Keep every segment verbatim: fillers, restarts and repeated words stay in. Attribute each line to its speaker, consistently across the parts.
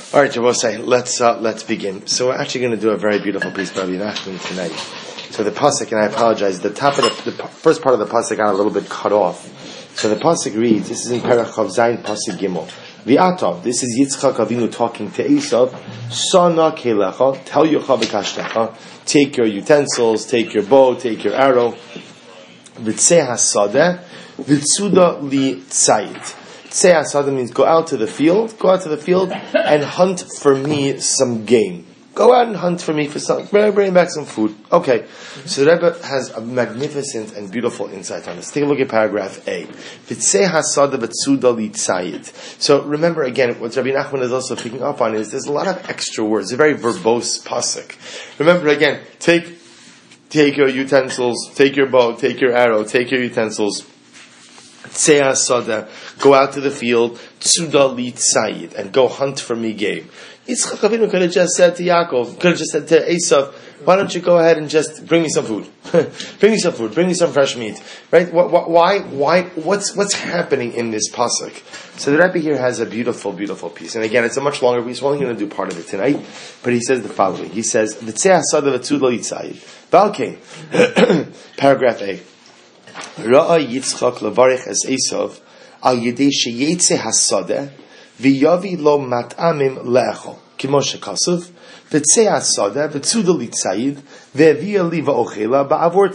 Speaker 1: All right, Jabosai, let's uh, let's begin. So we're actually going to do a very beautiful piece by Rabbi Nachman tonight. So the pasuk, and I apologize, the top of the, the first part of the pasuk got a little bit cut off. So the pasuk reads, this is in Perach Chav Zayin pasuk Gimel. V'atov, this is Yitzchak Avinu talking to Esav. Sana kelecha, tell Yochav v'kashtecha, take your utensils, take your bow, take your arrow. V'tzeh hasadeh, v'tzuda li tzayit. Tzeh hasadeh means go out to the field, go out to the field and hunt for me some game. Go out and hunt for me for some, bring back some food. Okay, so the Rebbe has a magnificent and beautiful insight on this. Take a look at paragraph A. V'tzeh hasadeh v'tzuda li tzayit. So remember again, what Rabbi Nachman is also picking up on is there's a lot of extra words. It's a very verbose pasuk. Remember again, take take your utensils, take your bow, take your arrow, take your utensils. Tzeh hasadeh, go out to the field, tzuda li tzayit, and go hunt for me game. Yitzchak Avinu could have just said to Yaakov, could have just said to Esav, why don't you go ahead and just bring me some food? Bring me some food, bring me some fresh meat. Right? Why, why, what's, what's happening in this pasuk? So the Rebbe here has a beautiful, beautiful piece. And again, it's a much longer piece. We're only going to do part of it tonight. But he says the following. He says, V'tzeh hasadeh v'tzuda li tzayit. Balkein. Paragraph A. Ra'a Yitzchak levarich es Esav al yedei sheyetzeh hasadeh v'yavi lo mat'amim le'echol. Kimo shekasuv v'tzeh hasadeh v'tzuda li tzayid ve'viya li va'ochela ba'avor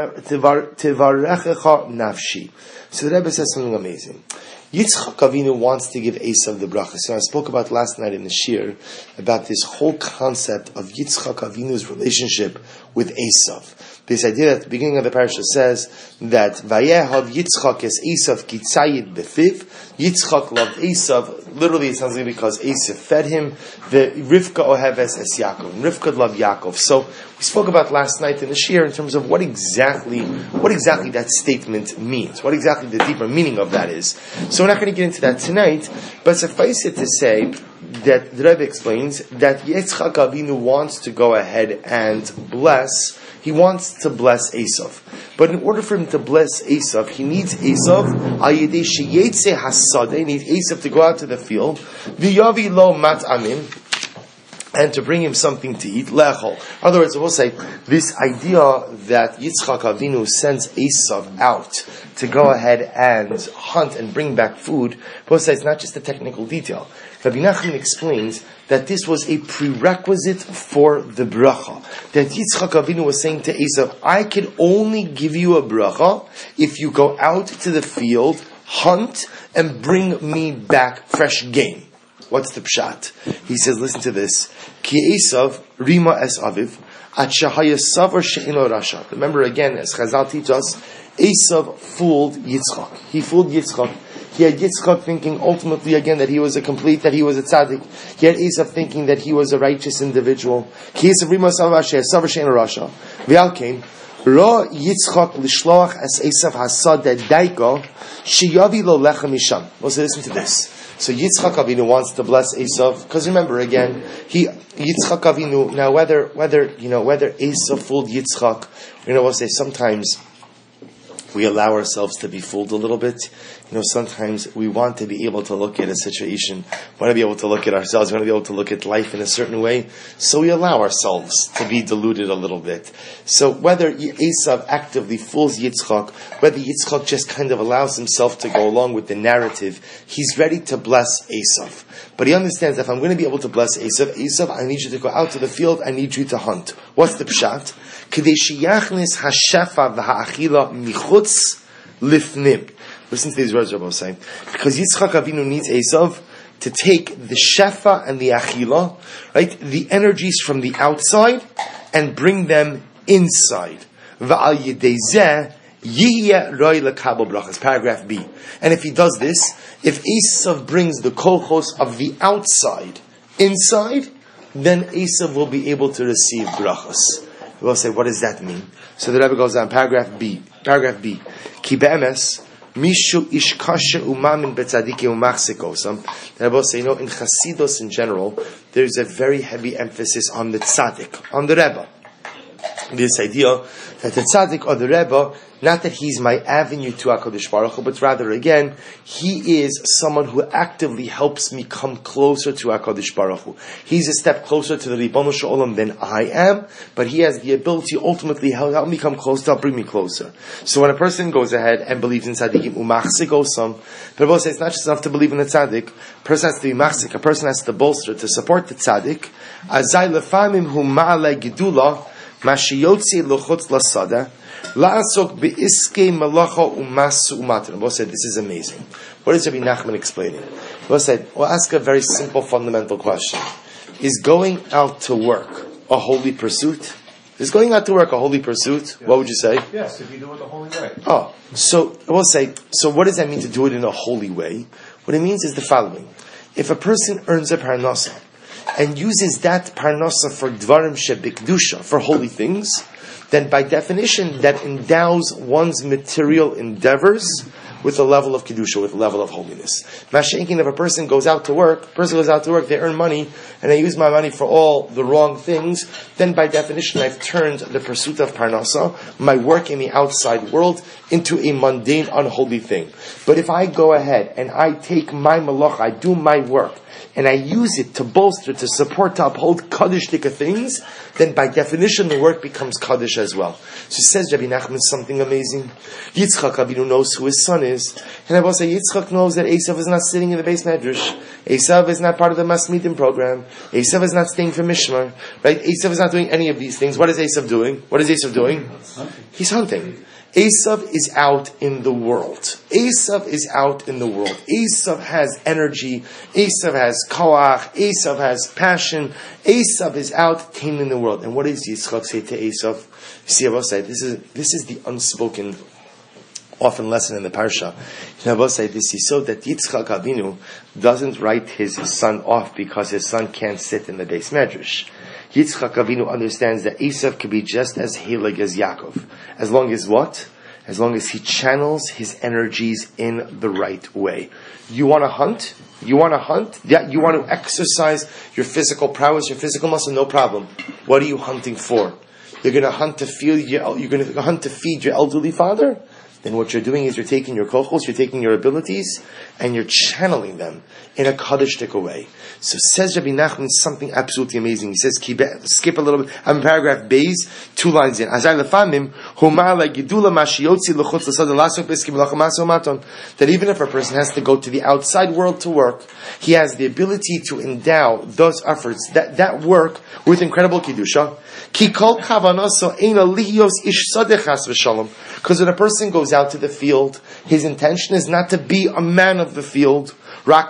Speaker 1: tivarechecha nafshi. So the Rebbe says something amazing. Yitzchak Avinu wants to give Esav the bracha. So I spoke about last night in the shir about this whole concept of Yitzchak Avinu's relationship with Esav. This idea at the beginning of the parasha says that Vayehav Yitzchak es Esav ki tzayid befiv. Yitzchak loved Esav. Literally, it sounds like because Esav fed him. The Rivka oheves es Yaakov. And Rivka loved Yaakov. So we spoke about last night in the shir in terms of what exactly what exactly that statement means. What exactly the deeper meaning of that is. So we're not going to get into that tonight. But suffice it to say that the Rebbe explains that Yitzchak Avinu wants to go ahead and bless. He wants to bless Esav. But in order for him to bless Esav, he needs Esav, ayedei sheyetze hasadeh, he needs Esav to go out to the field, v'yavi lo mat'amim, and to bring him something to eat, le'echol. In other words, we'll say, this idea that Yitzchak Avinu sends Esav out to go ahead and hunt and bring back food, we'll say it's not just a technical detail. Rabbi Nachman explains that this was a prerequisite for the bracha. That Yitzchak Avinu was saying to Esav, I can only give you a bracha if you go out to the field, hunt, and bring me back fresh game. What's the pshat? He says, listen to this. Ki Esav rima es aviv, at shahaya savar she'ino rasha. Remember again, as Chazal teach us, Esav fooled Yitzchak. He fooled Yitzchak. He had Yitzchak thinking ultimately again that he was a complete, that he was a tzaddik. He had Esav thinking that he was a righteous individual. Ki Esav rima savar she'ino rasha. V'al came, Ra Yitzchak lishloach as Esav hasadeh daiko sheyavi lo lechem misham. Well, so listen to this. So Yitzchak Avinu wants to bless Esav, because remember again, he Yitzchak Avinu. Now whether whether you know whether Esav fooled Yitzchak, you know we'll say sometimes we allow ourselves to be fooled a little bit. You know, sometimes we want to be able to look at a situation, want to be able to look at ourselves, want to be able to look at life in a certain way, so we allow ourselves to be deluded a little bit. So whether Esav actively fools Yitzchak, whether Yitzchak just kind of allows himself to go along with the narrative, he's ready to bless Esav. But he understands that if I'm going to be able to bless Esav, Esav, I need you to go out to the field, I need you to hunt. What's the pshat? Kedei sheyachnis hashefa v'ha'achila michutz lifnim. Listen to these words Rabbi was saying. Because Yitzchak Avinu needs Esav to take the shefa and the achila, right, the energies from the outside, and bring them inside. V'al yedei zeh yiyeh roi lekabel brachas. Paragraph B. And if he does this, if Esav brings the kolchos of the outside inside, then Esav will be able to receive brachas. We'll say, what does that mean? So the Rebbe goes down, paragraph B. Paragraph B. Ki be'emes mishu ishkashe umamin betzadike umachsikosam. The Rebbe will say, you know, in Chasidus in general, there's a very heavy emphasis on the tzaddik, on the Rebbe. This idea that the tzaddik or the Rebbe Not that he's my avenue to HaKadosh Baruch Hu, but rather, again, he is someone who actively helps me come closer to HaKadosh Baruch Hu. He's a step closer to the Ribono Shel Olam than I am, but he has the ability ultimately to help me come closer, help bring me closer. So when a person goes ahead and believes in tzaddikim, umachzik osam, but Rabbi says it's not just enough to believe in the tzaddik. A person has to be machzik. A person has to bolster to support the tzaddik. Azay lefamim hu ma'alei gedula mashiyotzi lochutz lasada la'asok beiskei malacha umasu umatin. Rabbi said this is amazing. What is Rabbi Nachman explaining? Rabbi said, we'll ask a very simple fundamental question: is going out to work a holy pursuit? Is going out to work a holy pursuit? Yes. What would you say?
Speaker 2: Yes, if you do it the holy way.
Speaker 1: Oh, so I will say, so what does that mean to do it in a holy way? What it means is the following. If a person earns a parnasa and uses that parnasa for dvarim shebikdusha, for holy things, then by definition that endows one's material endeavors with a level of kedusha, with a level of holiness. Mashenkin, if a person goes out to work, a person goes out to work, they earn money, and they use my money for all the wrong things, then by definition I've turned the pursuit of parnasa, my work in the outside world, into a mundane, unholy thing. But if I go ahead and I take my malach, I do my work, and I use it to bolster, to support, to uphold Kaddish-tika things, then by definition the work becomes Kaddish as well. So says Rabbi Nachman something amazing. Yitzchak Avinu knows who his son is. And I will say Yitzchak knows that Esav is not sitting in the base medrash. Esav is not part of the Masmidim program. Esav is not staying for Mishmar. Right? Esav is not doing any of these things. What is Esav doing? What is Esav doing? He's hunting. Esav is out in the world. Esav is out in the world. Esav has energy. Esav has koach. Esav has passion. Esav is out taming the world. And what does Yitzchak say to Esav? See, I will say, this is, this is the unspoken, often lesson in the parsha. And I will say this is so that Yitzchak Avinu doesn't write his son off because his son can't sit in the base medrash. Yitzchak Avinu understands that Esav could be just as heilig as Yaakov. As long as what? As long as he channels his energies in the right way. You want to hunt? You want to hunt? Yeah, you want to exercise your physical prowess, your physical muscle? No problem. What are you hunting for? You're going to hunt to feed your, you're going to hunt to feed your elderly father? Then what you're doing is you're taking your kochos, you're taking your abilities, and you're channeling them in a Kaddish-tika way. So says Rabbi Nachman something absolutely amazing. He says, skip a little bit, I'm in paragraph Beis, two lines in. That even if a person has to go to the outside world to work, he has the ability to endow those efforts, that, that work, with incredible Kiddusha. Because when a person goes out to the field, his intention is not to be a man of the field. I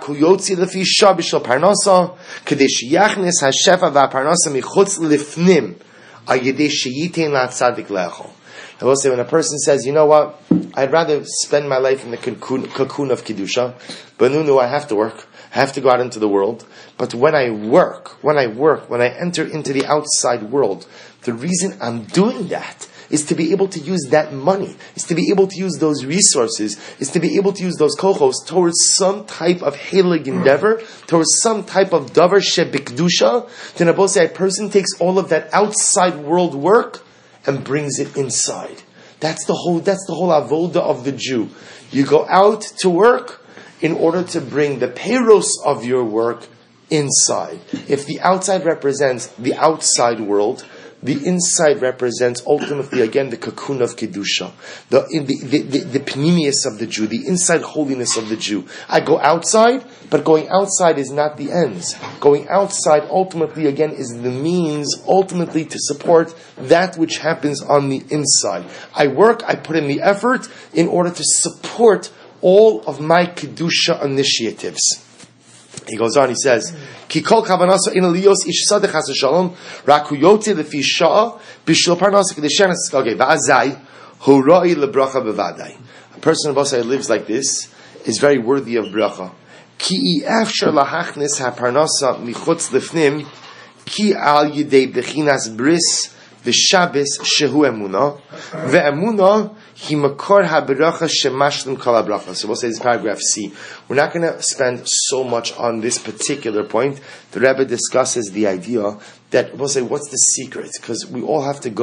Speaker 1: will say, when a person says, you know what, I'd rather spend my life in the cocoon, cocoon of Kiddusha, but no, no, I have to work. I have to go out into the world. But when I work, when I work, when I enter into the outside world, the reason I'm doing that is to be able to use that money, is to be able to use those resources, is to be able to use those kochos towards some type of heilig endeavor, towards some type of davar shebikdusha. Then I say a person takes all of that outside world work and brings it inside. That's the whole, that's the whole avoda of the Jew. You go out to work in order to bring the peiros of your work inside. If the outside represents the outside world, the inside represents ultimately again the cocoon of Kedusha, the the the, the, the pnimius of the Jew, the inside holiness of the Jew. I go outside, but going outside is not the ends. Going outside ultimately again is the means ultimately to support that which happens on the inside. I work, I put in the effort in order to support all of my Kedusha initiatives. He goes on, he says, Ki kol kavanasa in aliyos ish sadech has shalom, rakuyote lefi sha'a, bishul parnasa kedeshenes skage, va'azai, hurai lebracha bevadai. A person of Asai lives like this is very worthy of bracha. Ki afshar lahachnis ha-parnasa michutz lefnim, ki al yidei bechinas bris, v'shabes shehu emuna, ve'emuna, He makor ha-beracha shemashlim kol ha-bracha. So we'll say this paragraph C. We're not going to spend so much on this particular point. The Rebbe discusses the idea that we'll say, what's the secret? Because we all have to go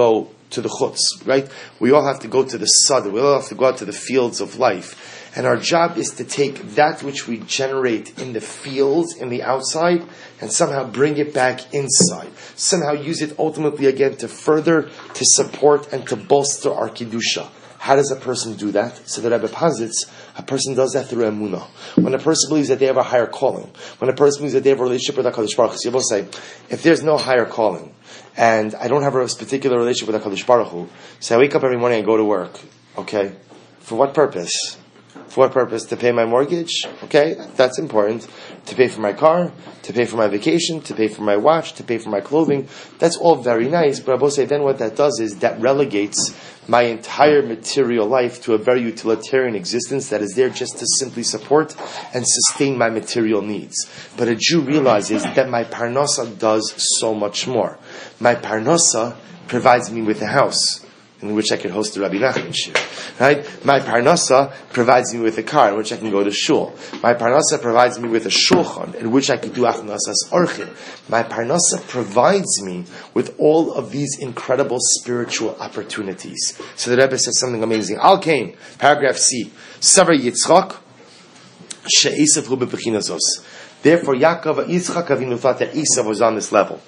Speaker 1: to the chutz, right? We all have to go to the sada. We all have to go out to the fields of life. And our job is to take that which we generate in the fields, in the outside, and somehow bring it back inside. Somehow use it ultimately again to further, to support, and to bolster our Kiddusha. How does a person do that? So the Rebbe posits, a person does that through emunah. When a person believes that they have a higher calling, when a person believes that they have a relationship with HaKadosh Baruch Hu, so you will say, if there's no higher calling, and I don't have a particular relationship with HaKadosh Baruch Hu, so I wake up every morning and go to work, okay? For what purpose? For what purpose? To pay my mortgage? Okay, that's important. To pay for my car, to pay for my vacation, to pay for my watch, to pay for my clothing. That's all very nice, but I will say then what that does is that relegates my entire material life to a very utilitarian existence that is there just to simply support and sustain my material needs. But a Jew realizes that my parnasa does so much more. My parnasa provides me with a house in which I can host the Rabbi Nachman shir. Right? My parnasa provides me with a car in which I can go to shul. My parnasa provides me with a shulchan in which I can do achnasas orchim. My parnasa provides me with all of these incredible spiritual opportunities. So the Rebbe says something amazing. Al Kain, paragraph C. Savar Yitzchak she'esav hu bebechinazos. Therefore, Yaakov Yitzchak Avinu thought that Esav was on this level.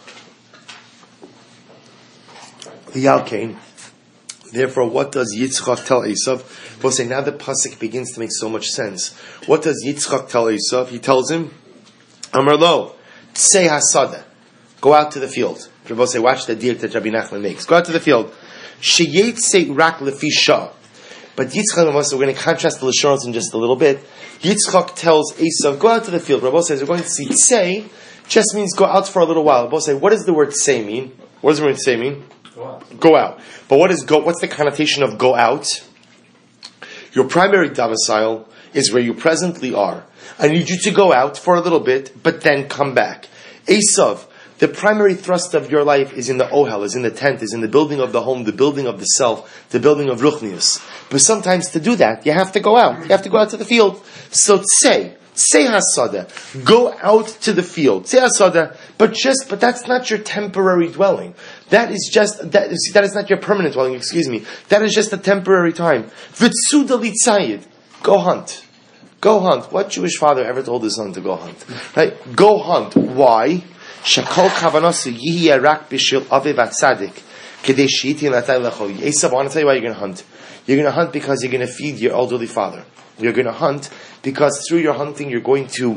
Speaker 1: The Al Kain. Therefore, what does Yitzchak tell Esav? We'll say now the pasuk begins to make so much sense. What does Yitzchak tell Esav? He tells him, Amar lo, tsei hasada, go out to the field. We'll say, watch the deal that Rabbi Nachman makes. Go out to the field. Sheyetzei rak lefi shah. But Yitzchak, we're going to contrast the Lashonos in just a little bit. Yitzchak tells Esav, go out to the field. Rabbi says, we're going to see tsei, just means go out for a little while. Rabbi say, what does the word tsei mean? What does the word tsei mean? Go out. Go out. But what is go? What's the connotation of go out? Your primary domicile is where you presently are. I need you to go out for a little bit, but then come back. Esav, the primary thrust of your life is in the ohel, is in the tent, is in the building of the home, the building of the self, the building of ruchnius. But sometimes to do that, you have to go out. You have to go out to the field. So say, say hasada, go out to the field. Say hasada, but just, but that's not your temporary dwelling. That is just, that is, that is not your permanent dwelling, excuse me. That is just a temporary time. Vitsuda litzayid, go hunt. Go hunt. What Jewish father ever told his son to go hunt? Right? Go hunt. Why? Shakol kavanasu yihi rak bishil aviv atzadik. Kedei sheiti latay lecho. Esav, I want to tell you why you're going to hunt. You're going to hunt because you're going to feed your elderly father. You're going to hunt because through your hunting you're going to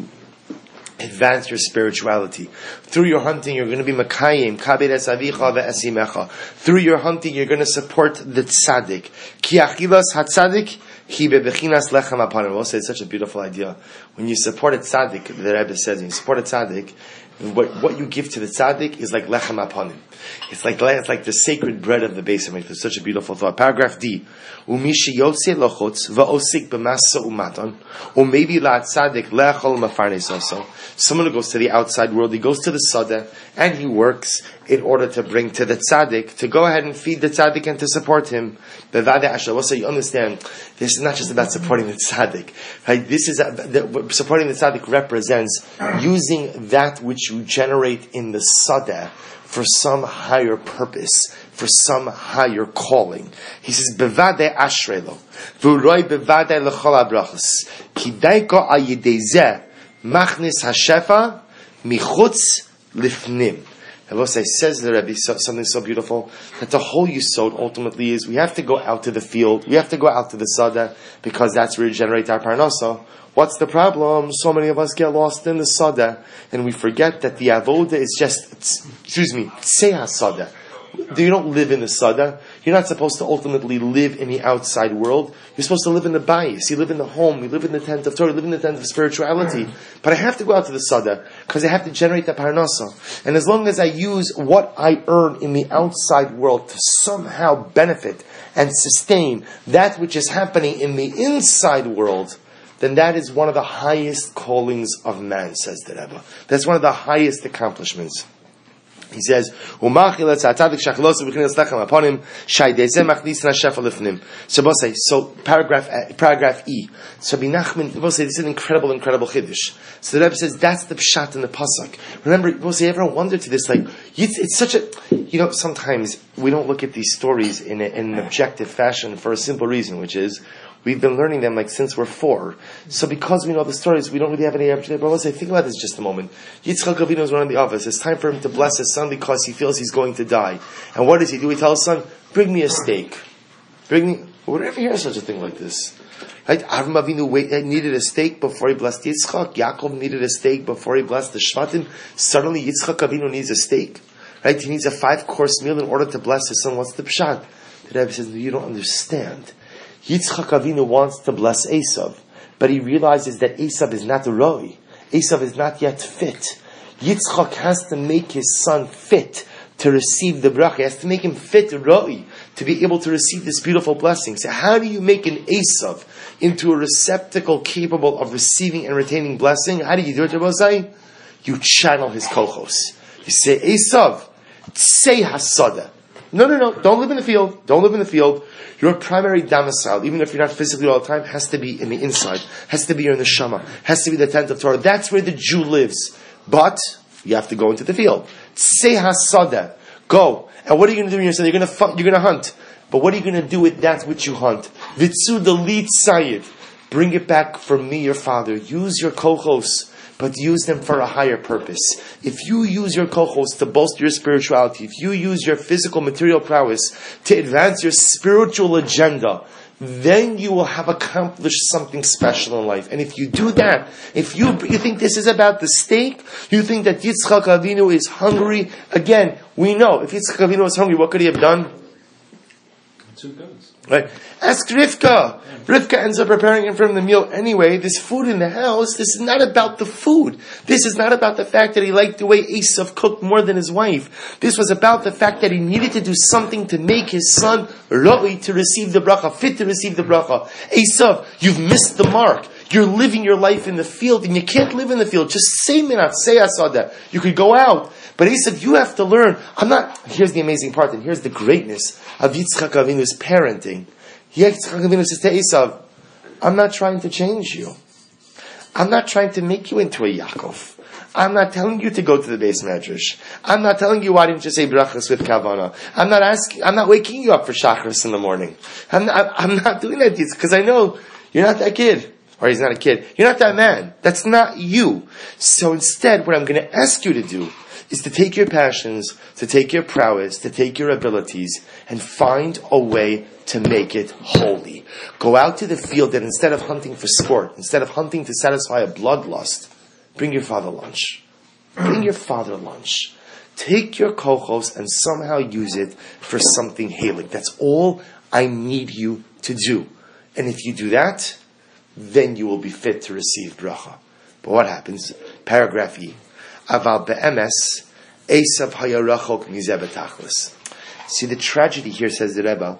Speaker 1: advance your spirituality. Through your hunting you're going to be makayim kabed es avicha ve'esimecha. Through your hunting you're going to support the tzaddik. Ki achilas hatzadik hi bebechinas lechem apanim. We'll say it's such a beautiful idea. When you support a tzaddik, the Rebbe says, when you support a tzaddik, what, what you give to the tzaddik is like lechem apanim. It's like it's like the sacred bread of the base of it. It's such a beautiful thought. Paragraph D. Umishi yotze lochutz va'osik b'masa umatan umaybe la tzaddik le'achol mafarnes also. Someone who goes to the outside world, he goes to the sada and he works in order to bring to the tzaddik, to go ahead and feed the tzaddik and to support him. Bevade ashla. Well, so you understand, this is not just about supporting the tzaddik. Right? This is a, the, supporting the tzaddik represents using that which you generate in the sada for some higher purpose, for some higher calling. He says, Bevade ashrelo, v'uroi bevade l'chol habrachos, kidaiko al yedei zeh machnis hashefa michutz lifnim. Elosai says the Rebbe something so beautiful, that the whole yisod ultimately is we have to go out to the field, we have to go out to the sada, because that's where we generate our parnasa. What's the problem? So many of us get lost in the sada, and we forget that the avoda is just, excuse me, seah sada. You don't live in the sada. You're not supposed to ultimately live in the outside world. You're supposed to live in the bayis. You live in the home. You live in the tent of Torah. You live in the tent of spirituality. But I have to go out to the sada because I have to generate the parnasa. And as long as I use what I earn in the outside world to somehow benefit and sustain that which is happening in the inside world, then that is one of the highest callings of man, says the Rebbe. That's one of the highest accomplishments. He says, so paragraph paragraph E. So Rabbi Nachman, we'll say this is an incredible, incredible chiddush. So the Rebbe says that's the pshat in the pasuk. Remember, we'll say everyone wondered to this, like, It's, it's such a, you know, sometimes we don't look at these stories in, a, in an objective fashion for a simple reason, which is we've been learning them like since we're four. So because we know the stories, we don't really have any objective. But let's say, think about this just a moment. Yitzchak Avinu is running the office. It's time for him to bless his son because he feels he's going to die. And what does he do? He tells his son, bring me a steak. Bring me, would ever hear such a thing like this? Right? Avram Avinu wait, needed a steak before he blessed Yitzchak. Yaakov needed a steak before he blessed the Shvatim. Suddenly Yitzchak Avinu needs a steak. Right? He needs a five-course meal in order to bless his son. What's the pshat? The Rebbe says, no, you don't understand. Yitzchak Avinu wants to bless Esav, but he realizes that Esav is not roi. Esav is not yet fit. Yitzchak has to make his son fit to receive the bracha. He has to make him fit roi to be able to receive this beautiful blessing. So how do you make an Esav into a receptacle capable of receiving and retaining blessing? How do you do it, Rabbi? You channel his kochos. You say, Esav, say hasada. No, no, no, don't live in the field. Don't live in the field. Your primary domicile, even if you're not physically all the time, has to be in the inside. Has to be in the Neshama. Has to be the tent of Torah. That's where the Jew lives. But you have to go into the field. Say hasada. Go. And what are you going to do when you're saying? You're going to fu- you're going to hunt. But what are you going to do with that which you hunt? Vitzu dalit sayid. Bring it back for me, your father. Use your kochos, but use them for a higher purpose. If you use your kochos to bolster your spirituality, if you use your physical material prowess to advance your spiritual agenda, then you will have accomplished something special in life. And if you do that, if you you think this is about the steak, you think that Yitzchak Avinu is hungry, again, we know, if Yitzchak Avinu was hungry, what could he have done?
Speaker 2: Two goats.
Speaker 1: Right. Ask Rivka. Rivka ends up preparing him for him the meal anyway. This food in the house, this is not about the food. This is not about the fact that he liked the way Esav cooked more than his wife. This was about the fact that he needed to do something to make his son roi to receive the bracha, fit to receive the bracha. Esav, you've missed the mark. You're living your life in the field, and you can't live in the field. Just say minat, say asada. You could go out. But he said, you have to learn. I'm not, here's the amazing part, and here's the greatness of Yitzchak Avinu's parenting. Yitzchak Avinu says to Esav, I'm not trying to change you. I'm not trying to make you into a Yaakov. I'm not telling you to go to the base medrash. I'm not telling you why didn't you say brachas with kavana. I'm not asking, I'm not waking you up for shachris in the morning. I'm not, I'm not doing that because I know you're not that kid. Or he's not a kid. You're not that man. That's not you. So instead, what I'm going to ask you to do is to take your passions, to take your prowess, to take your abilities, and find a way to make it holy. Go out to the field and instead of hunting for sport, instead of hunting to satisfy a bloodlust, bring your father lunch. Bring your father lunch. Take your kochos and somehow use it for something hailing. That's all I need you to do. And if you do that, then you will be fit to receive bracha. But what happens? Paragraph E. Aval be'emes, Esav haya rachok mizeh b'tachlis. See, the tragedy here, says the Rebbe,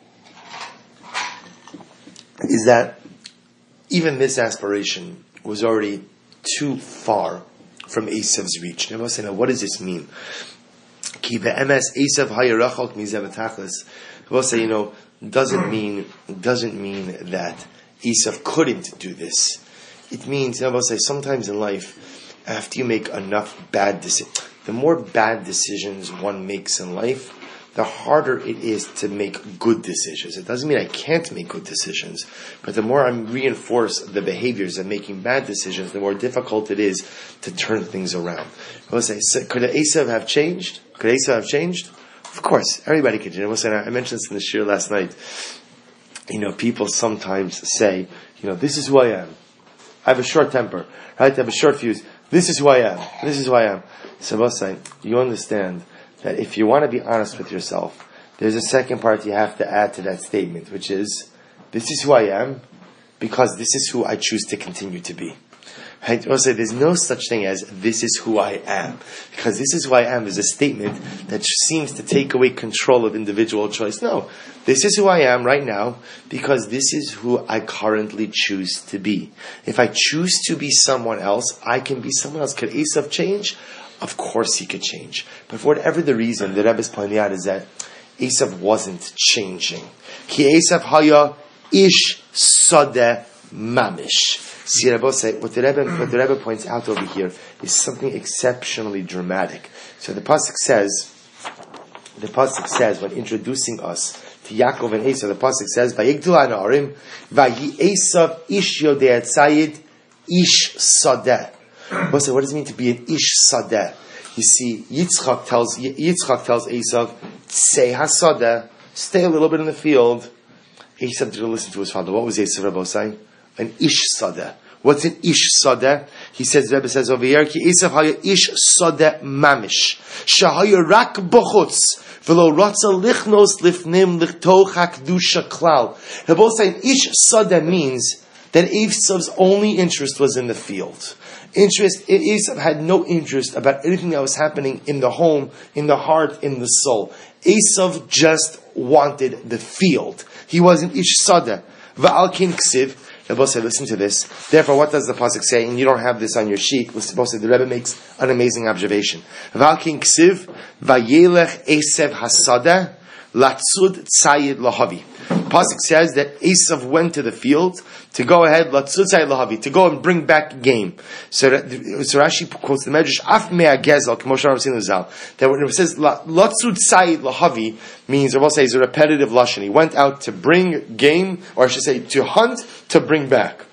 Speaker 1: is that even this aspiration was already too far from Esav's reach. Now, say, now what does this mean? Ki be'emes Esav haya rachok mizeh b'tachlis. We'll say, you know, doesn't mean doesn't mean that Esav couldn't do this. It means, you know, we'll say, sometimes in life, after you make enough bad decisions, the more bad decisions one makes in life, the harder it is to make good decisions. It doesn't mean I can't make good decisions, but the more I reinforce the behaviors of making bad decisions, the more difficult it is to turn things around. I will say, could Esav have changed? Could Esav have changed? Of course, everybody could. I will say, I mentioned this in the shir last night. You know, people sometimes say, you know, this is who I am. I have a short temper, right? I have a short fuse. This is who I am. This is who I am. So I'll say, you understand that if you want to be honest with yourself, there's a second part you have to add to that statement, which is, this is who I am because this is who I choose to continue to be. Right? Also, there's no such thing as this is who I am. Because this is who I am is a statement that seems to take away control of individual choice. No, this is who I am right now because this is who I currently choose to be. If I choose to be someone else, I can be someone else. Could Esav change? Of course he could change. But for whatever the reason, the Rebbe is pointing out is that Esav wasn't changing. Ki Esav haya ish sadeh mamish. See, Rebbe say, what the Rebbe, what the Rebbe points out over here is something exceptionally dramatic. So the pasuk says, the pasuk says when introducing us to Yaakov and Esav, the pasuk says, "Vayigdul ha'na'arim, vayi Esav ish yodei tzayid ish sadeh." What does it mean to be an ish sadeh? You see, Yitzchak tells Yitzchak tells Esav, "Say hasadeh, stay a little bit in the field." Esav didn't listen to his father. What was Esav Rebbe saying? An ish sadeh. What's an ish sadeh? He says, the Rebbe says over here, "Ki Esav haya ish sadeh mamish, shahaya rak b'chutz, v'lo ratza lichnos lifnim lichtoch hakdusha klal." They're both saying ish sadeh means that Esav's only interest was in the field. Interest, Esav had no interest about anything that was happening in the home, in the heart, in the soul. Esav just wanted the field. He wasn't ish sadeh. Va'al kin ksiv. Rebbe said, listen to this. Therefore, what does the pasuk say? And you don't have this on your sheet. Rebbe said, the Rebbe makes an amazing observation. Va'al kin ksiv, vayelech Esav hasadeh, latzud tzayid lahavi. Pasuk says that Esav went to the field to go ahead, latzud tzayid lahavi, to go and bring back game. So, so Rashi quotes the Medrash, af mea gezel, k'moshe Rav Sinu Zal, that when it says latzud tzayid lahavi, means, I will say, is a repetitive lashon. He went out to bring game, or I should say, to hunt, to bring back.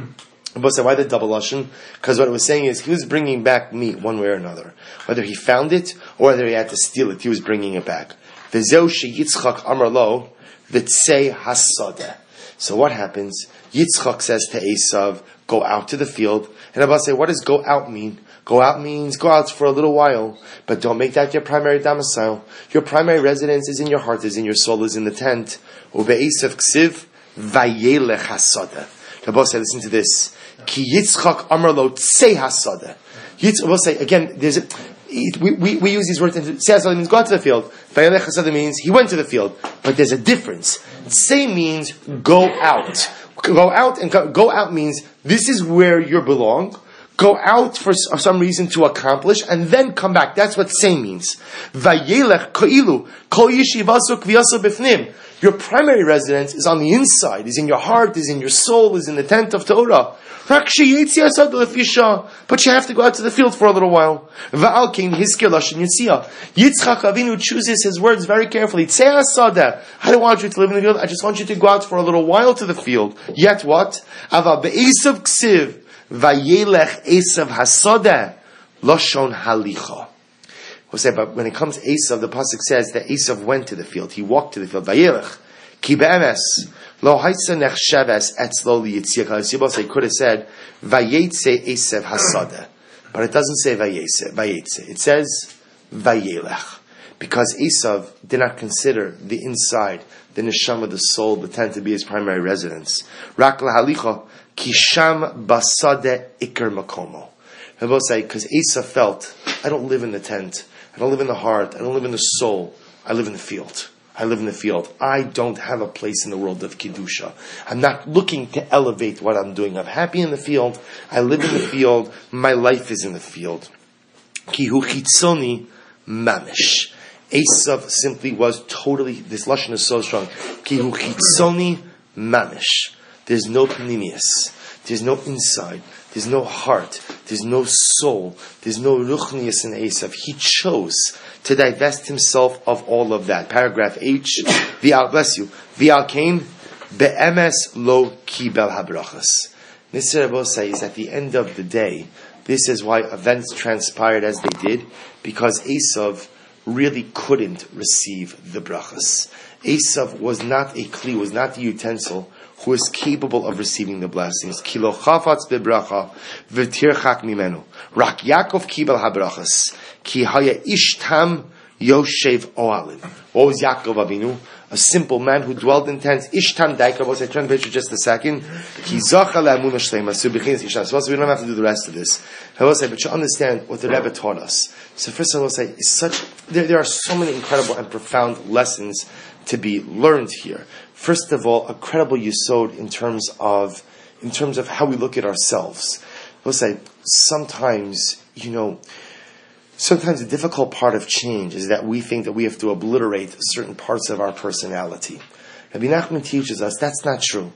Speaker 1: But say, why the double lashon? Because what it was saying is he was bringing back meat one way or another. Whether he found it or whether he had to steal it, he was bringing it back. V'zeu sheYitzchak amar lo v'tzei hasadeh. So what happens? Yitzchak says to Esav, go out to the field. And Abba say, what does go out mean? Go out means go out for a little while, but don't make that your primary domicile. Your primary residence is in your heart, is in your soul, is in the tent. Ube'esav ksiv vayelech hasadeh. Abba say, listen to this. Ki Yitzchak amar lo tzei hasadeh. Yitzchak will say again. There's a, we, we we use these words. Tzei hasadeh means go out to the field. Vayelech hasadeh means he went to the field. But there's a difference. Tzei means go out. Go out and go, go out means this is where you belong. Go out for some reason to accomplish, and then come back. That's what say means. Vayelech ko'ilu kol yishivasu kviyasu bifnim. Your primary residence is on the inside, is in your heart, is in your soul, is in the tent of Torah. But you have to go out to the field for a little while. Yitzchak Avinu chooses his words very carefully. I don't want you to live in the field. I just want you to go out for a little while to the field. Yet what? Vayelech Esav hasadeh loshon halicha. We'll say, but when it comes to Esav, the pasuk says that Esav went to the field. He walked to the field. Vayelech ki be'emes lo haisa nechsheves etzlo liyitzia. He could have said vayetze Esav hasadeh, but it doesn't say vayetze. Vayetze. It says vayelech, because Esav did not consider the inside, the neshama, the soul, the tent to be his primary residence. Rak lahalicha. Kisham basade ikar makomo. I will say, because Esav felt, I don't live in the tent, I don't live in the heart, I don't live in the soul, I live in the field. I live in the field. I don't have a place in the world of Kedusha. I'm not looking to elevate what I'm doing. I'm happy in the field, I live in the field, my life is in the field. Kihu chitzoni mamish. Esav simply was totally, this lashon is so strong. Kihu chitzoni mamish. There's no pnimius. There's no inside. There's no heart. There's no soul. There's no ruchnius in Esav. He chose to divest himself of all of that. Paragraph H. V'al, bless you. V'al kain be'emes lo kibel habrachas. Nisra Rabosai is at the end of the day. This is why events transpired as they did, because Esav really couldn't receive the brachas. Esav was not a kli, was not the utensil who is capable of receiving the blessings. Kilo chafatz bebracha v'tirchak mimenu. Rak Yaakov kibel habrachas ki haya ishtam yoshev oalim. What was Yaakov Avinu? A simple man who dwelled in tents. Ishtam daikar. Was I turn the page for just a second? Ki zacha le'amunah shlema. So we don't have to do the rest of this. I will say, but you understand what the Rebbe taught us. So first I will say, is such there, there are so many incredible and profound lessons to be learned here. First of all, a credible yesod in terms of in terms of how we look at ourselves. We'll say sometimes, you know, sometimes the difficult part of change is that we think that we have to obliterate certain parts of our personality. Rabbi Nachman teaches us that's not true.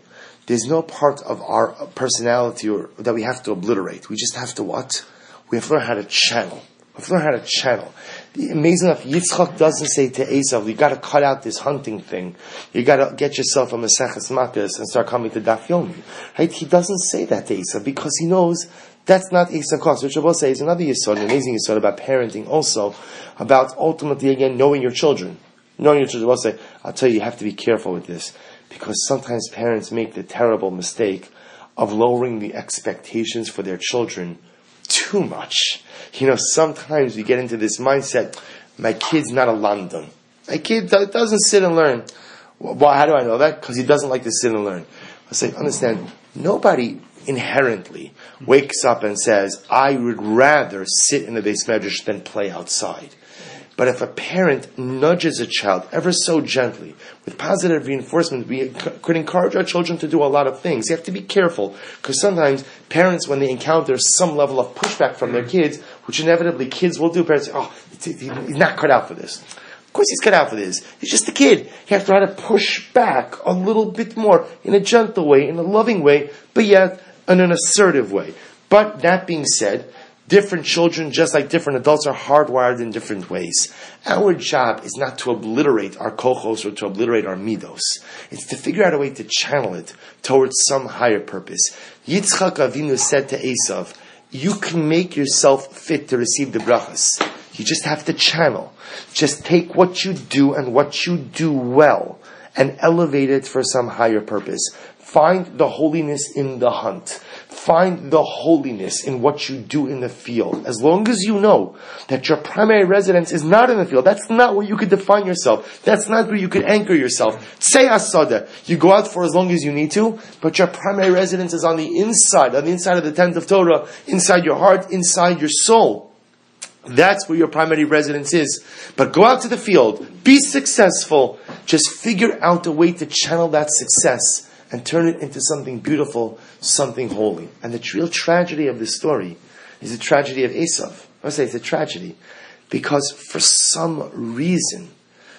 Speaker 1: There's no part of our personality or, that we have to obliterate. We just have to what? We have to learn how to channel. We have to learn how to channel. The amazing enough, Yitzchak doesn't say to Esav, you got to cut out this hunting thing. You got to get yourself a Maseches Makkos and start coming to Daf Yomi. Right? He doesn't say that to Esav because he knows that's not Esav Kos. Which I will say is another yesod, an amazing yesod about parenting also, about ultimately again knowing your children. Knowing your children. I will say, I'll tell you, you have to be careful with this because sometimes parents make the terrible mistake of lowering the expectations for their children too much. You know, sometimes we get into this mindset, my kid's not a London. My kid do- doesn't sit and learn. Well, how do I know that? Because he doesn't like to sit and learn. I say, understand, nobody inherently wakes up and says, I would rather sit in the Beis Medrash than play outside. But if a parent nudges a child ever so gently, with positive reinforcement, we could encourage our children to do a lot of things. You have to be careful, because sometimes parents, when they encounter some level of pushback from their kids, which inevitably kids will do, parents say, oh, he's not cut out for this. Of course he's cut out for this. He's just a kid. You have to try to push back a little bit more, in a gentle way, in a loving way, but yet in an assertive way. But that being said, different children, just like different adults, are hardwired in different ways. Our job is not to obliterate our kochos or to obliterate our midos. It's to figure out a way to channel it towards some higher purpose. Yitzchak Avinu said to Esav, you can make yourself fit to receive the brachas. You just have to channel. Just take what you do and what you do well and elevate it for some higher purpose. Find the holiness in the hunt. Find the holiness in what you do in the field. As long as you know that your primary residence is not in the field, that's not where you could define yourself. That's not where you could anchor yourself. Say asada. You go out for as long as you need to, but your primary residence is on the inside, on the inside of the tent of Torah, inside your heart, inside your soul. That's where your primary residence is. But go out to the field. Be successful. Just figure out a way to channel that success and turn it into something beautiful, something holy. And the real tragedy of this story is the tragedy of Esav. I say it's a tragedy because for some reason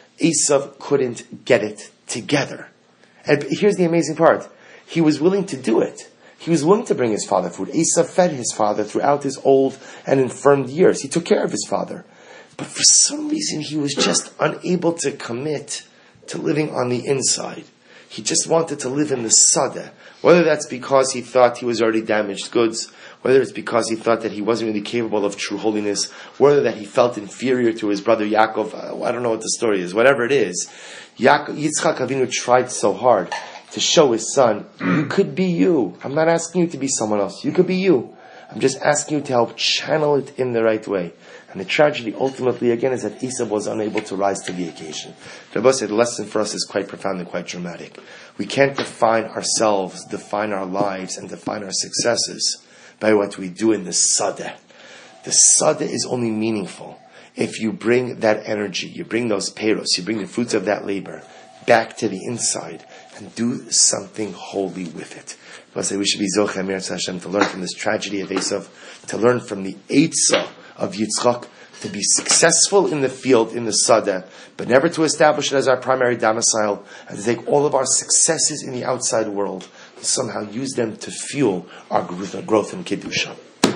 Speaker 1: Esav couldn't get it together. And here's the amazing part. He was willing to do it. He was willing to bring his father food. Esav fed his father throughout his old and infirmed years. He took care of his father. But for some reason he was just unable to commit to living on the inside. He just wanted to live in the sadeh. Whether that's because he thought he was already damaged goods, whether it's because he thought that he wasn't really capable of true holiness, whether that he felt inferior to his brother Yaakov, I don't know what the story is, whatever it is, Yaakov, Yitzchak Avinu tried so hard to show his son, you could be you. I'm not asking you to be someone else. You could be you. I'm just asking you to help channel it in the right way. And the tragedy ultimately, again, is that Esav was unable to rise to the occasion. Rabbi said the lesson for us is quite profound and quite dramatic. We can't define ourselves, define our lives, and define our successes by what we do in the sadeh. The sadeh is only meaningful if you bring that energy, you bring those peiros, you bring the fruits of that labor back to the inside and do something holy with it. I say we should be Zocheh Meretz Hashem to learn from this tragedy of Esav, to learn from the Eitzah of Yitzchak, to be successful in the field, in the sadeh, but never to establish it as our primary domicile, and to take all of our successes in the outside world and somehow use them to fuel our growth in Kedusha.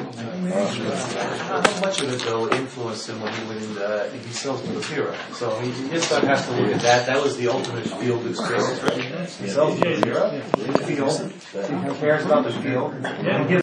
Speaker 2: How much of it, though, influenced him when he went in, uh, he sells to the Pira? So he, Yitzchak has to look at that. That was the ultimate field experience. He sells to the Pira. The field. He cares about the field.